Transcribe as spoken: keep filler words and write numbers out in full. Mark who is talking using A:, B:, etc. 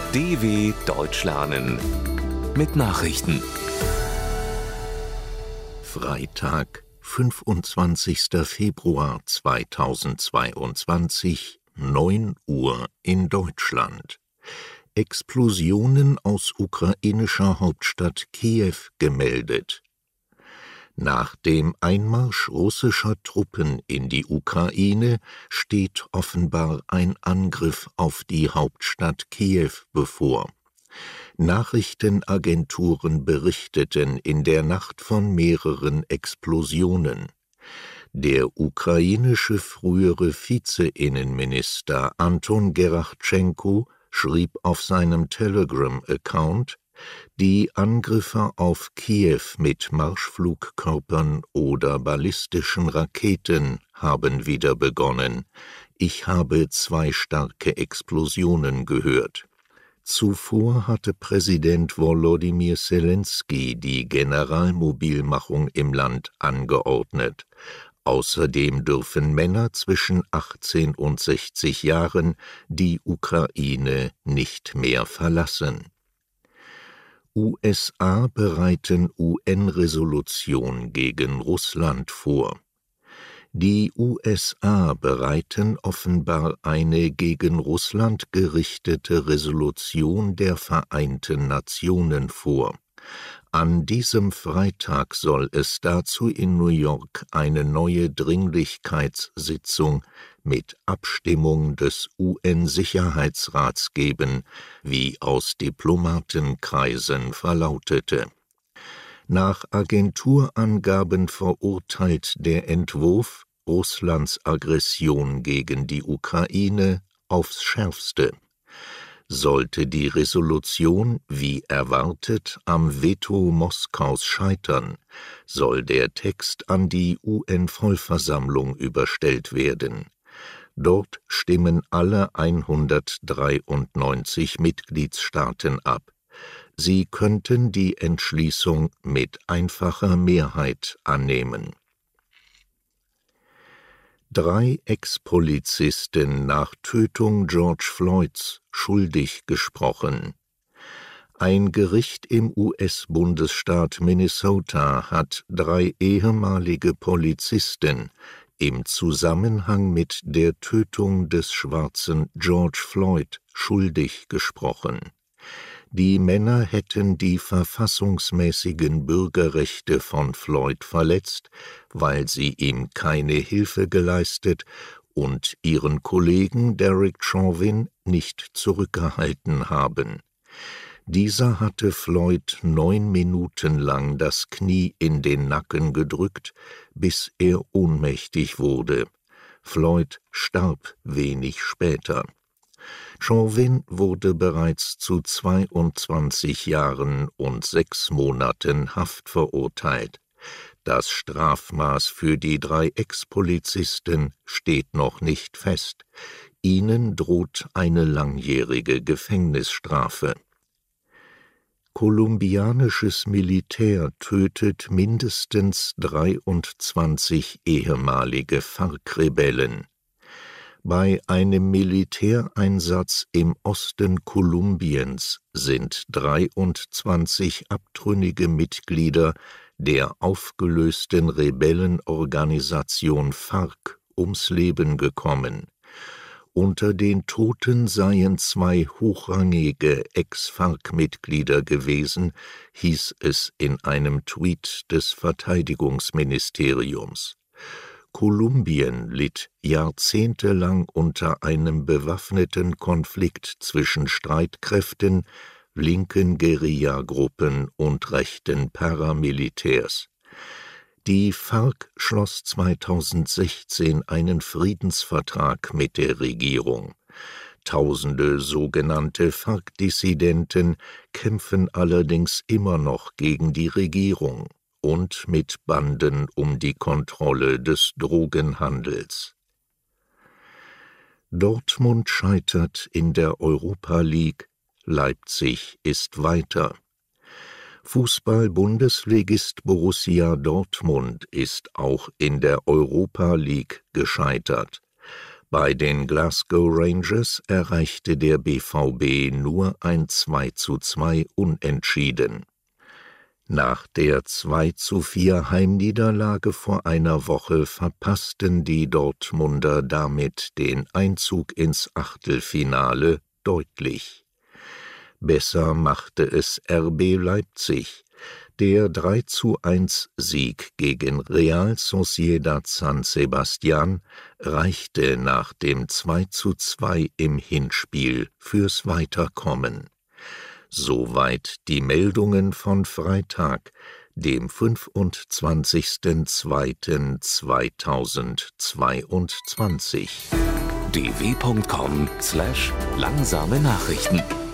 A: D W Deutsch lernen mit Nachrichten.
B: Freitag, fünfundzwanzigster Februar zweitausendzweiundzwanzig, neun Uhr in Deutschland. Explosionen aus ukrainischer Hauptstadt Kiew gemeldet. Nach dem Einmarsch russischer Truppen in die Ukraine steht offenbar ein Angriff auf die Hauptstadt Kiew bevor. Nachrichtenagenturen berichteten in der Nacht von mehreren Explosionen. Der ukrainische frühere Vize-Innenminister Anton Gerachtschenko schrieb auf seinem Telegram-Account: Die Angriffe auf Kiew mit Marschflugkörpern oder ballistischen Raketen haben wieder begonnen. Ich habe zwei starke Explosionen gehört. Zuvor hatte Präsident Volodymyr Selenskyj die Generalmobilmachung im Land angeordnet. Außerdem dürfen Männer zwischen achtzehn und sechzig Jahren die Ukraine nicht mehr verlassen. U S A bereiten U N-Resolution gegen Russland vor. Die U S A bereiten offenbar eine gegen Russland gerichtete Resolution der Vereinten Nationen vor. An diesem Freitag soll es dazu in New York eine neue Dringlichkeitssitzung mit Abstimmung des U N-Sicherheitsrats geben, wie aus Diplomatenkreisen verlautete. Nach Agenturangaben verurteilt der Entwurf Russlands Aggression gegen die Ukraine aufs Schärfste. Sollte die Resolution, wie erwartet, am Veto Moskaus scheitern, soll der Text an die U N-Vollversammlung überstellt werden. Dort stimmen alle hundertdreiundneunzig Mitgliedstaaten ab. Sie könnten die Entschließung mit einfacher Mehrheit annehmen. Drei Ex-Polizisten nach Tötung George Floyds schuldig gesprochen. Ein Gericht im U S-Bundesstaat Minnesota hat drei ehemalige Polizisten im Zusammenhang mit der Tötung des schwarzen George Floyd schuldig gesprochen. Die Männer hätten die verfassungsmäßigen Bürgerrechte von Floyd verletzt, weil sie ihm keine Hilfe geleistet und ihren Kollegen Derek Chauvin nicht zurückgehalten haben. Dieser hatte Floyd neun Minuten lang das Knie in den Nacken gedrückt, bis er ohnmächtig wurde. Floyd starb wenig später. Chauvin wurde bereits zu zweiundzwanzig Jahren und sechs Monaten Haft verurteilt. Das Strafmaß für die drei Ex-Polizisten steht noch nicht fest. Ihnen droht eine langjährige Gefängnisstrafe. Kolumbianisches Militär tötet mindestens dreiundzwanzig ehemalige FARC-Rebellen. Bei einem Militäreinsatz im Osten Kolumbiens sind dreiundzwanzig abtrünnige Mitglieder der aufgelösten Rebellenorganisation FARC ums Leben gekommen. Unter den Toten seien zwei hochrangige Ex-FARC-Mitglieder gewesen, hieß es in einem Tweet des Verteidigungsministeriums. Kolumbien litt jahrzehntelang unter einem bewaffneten Konflikt zwischen Streitkräften, linken Guerillagruppen und rechten Paramilitärs. Die FARC schloss zweitausendsechzehn einen Friedensvertrag mit der Regierung. Tausende sogenannte FARC-Dissidenten kämpfen allerdings immer noch gegen die Regierung und mit Banden um die Kontrolle des Drogenhandels. Dortmund scheitert in der Europa League, Leipzig ist weiter. Fußball-Bundesligist Borussia Dortmund ist auch in der Europa League gescheitert. Bei den Glasgow Rangers erreichte der B V B nur ein zwei zu zwei Unentschieden. Nach der zwei zu vier Heimniederlage vor einer Woche verpassten die Dortmunder damit den Einzug ins Achtelfinale deutlich. Besser machte es R B Leipzig. Der drei zu eins Sieg gegen Real Sociedad San Sebastián reichte nach dem zwei zu zwei im Hinspiel fürs Weiterkommen. Soweit die Meldungen von Freitag, dem fünfundzwanzigsten zweiten zweitausendzweiundzwanzig.
A: d w punkt com slash langsame Nachrichten